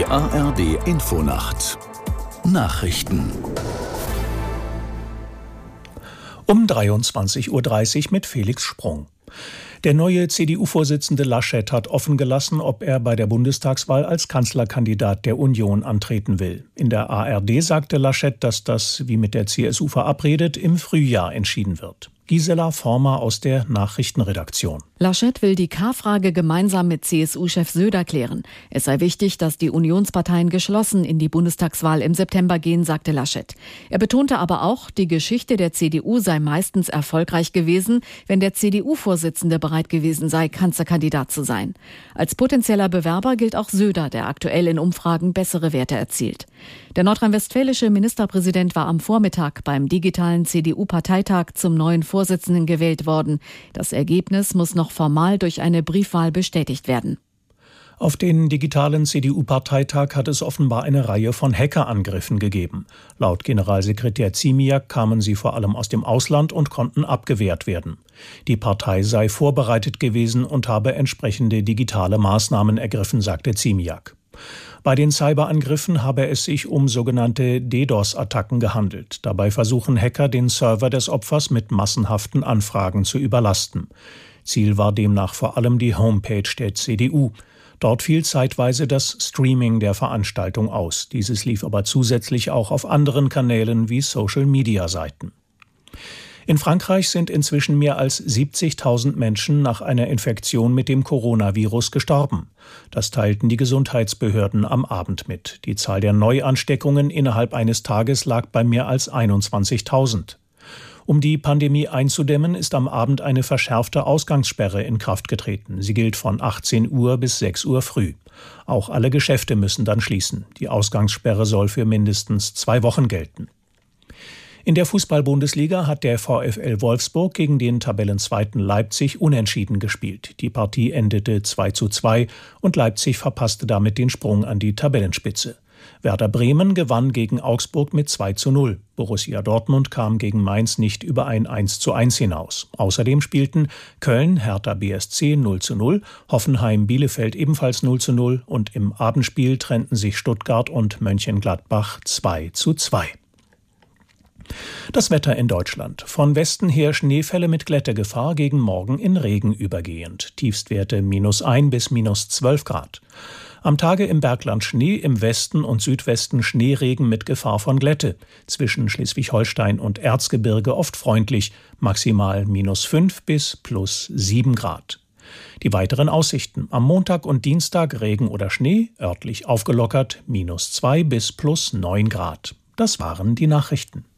Die ARD Infonacht Nachrichten um 23:30 Uhr mit Felix Sprung. Der neue CDU-Vorsitzende Laschet hat offen gelassen, ob er bei der Bundestagswahl als Kanzlerkandidat der Union antreten will. In der ARD sagte Laschet, dass das, wie mit der CSU verabredet, im Frühjahr entschieden wird. Gisela Former aus der Nachrichtenredaktion. Laschet will die K-Frage gemeinsam mit CSU-Chef Söder klären. Es sei wichtig, dass die Unionsparteien geschlossen in die Bundestagswahl im September gehen, sagte Laschet. Er betonte aber auch, die Geschichte der CDU sei meistens erfolgreich gewesen, wenn der CDU-Vorsitzende bereit gewesen sei, Kanzlerkandidat zu sein. Als potenzieller Bewerber gilt auch Söder, der aktuell in Umfragen bessere Werte erzielt. Der nordrhein-westfälische Ministerpräsident war am Vormittag beim digitalen CDU-Parteitag zum neuen Vorsitzenden gewählt worden. Das Ergebnis muss noch formal durch eine Briefwahl bestätigt werden. Auf den digitalen CDU-Parteitag hat es offenbar eine Reihe von Hackerangriffen gegeben. Laut Generalsekretär Ziemiak kamen sie vor allem aus dem Ausland und konnten abgewehrt werden. Die Partei sei vorbereitet gewesen und habe entsprechende digitale Maßnahmen ergriffen, sagte Ziemiak. Bei den Cyberangriffen habe es sich um sogenannte DDoS-Attacken gehandelt. Dabei versuchen Hacker, den Server des Opfers mit massenhaften Anfragen zu überlasten. Ziel war demnach vor allem die Homepage der CDU. Dort fiel zeitweise das Streaming der Veranstaltung aus. Dieses lief aber zusätzlich auch auf anderen Kanälen wie Social-Media-Seiten. In Frankreich sind inzwischen mehr als 70.000 Menschen nach einer Infektion mit dem Coronavirus gestorben. Das teilten die Gesundheitsbehörden am Abend mit. Die Zahl der Neuansteckungen innerhalb eines Tages lag bei mehr als 21.000. Um die Pandemie einzudämmen, ist am Abend eine verschärfte Ausgangssperre in Kraft getreten. Sie gilt von 18 Uhr bis 6 Uhr früh. Auch alle Geschäfte müssen dann schließen. Die Ausgangssperre soll für mindestens 2 Wochen gelten. In der Fußball-Bundesliga hat der VfL Wolfsburg gegen den Tabellenzweiten Leipzig unentschieden gespielt. Die Partie endete 2:2 und Leipzig verpasste damit den Sprung an die Tabellenspitze. Werder Bremen gewann gegen Augsburg mit 2:0. Borussia Dortmund kam gegen Mainz nicht über ein 1:1 hinaus. Außerdem spielten Köln, Hertha BSC 0:0, Hoffenheim Bielefeld ebenfalls 0:0 und im Abendspiel trennten sich Stuttgart und Mönchengladbach 2:2. Das Wetter in Deutschland. Von Westen her Schneefälle mit Glättegefahr, gegen Morgen in Regen übergehend. Tiefstwerte -1 bis -12 Grad. Am Tage im Bergland Schnee, im Westen und Südwesten Schneeregen mit Gefahr von Glätte. Zwischen Schleswig-Holstein und Erzgebirge oft freundlich, maximal -5 bis +7 Grad. Die weiteren Aussichten. Am Montag und Dienstag Regen oder Schnee, örtlich aufgelockert, -2 bis +9 Grad. Das waren die Nachrichten.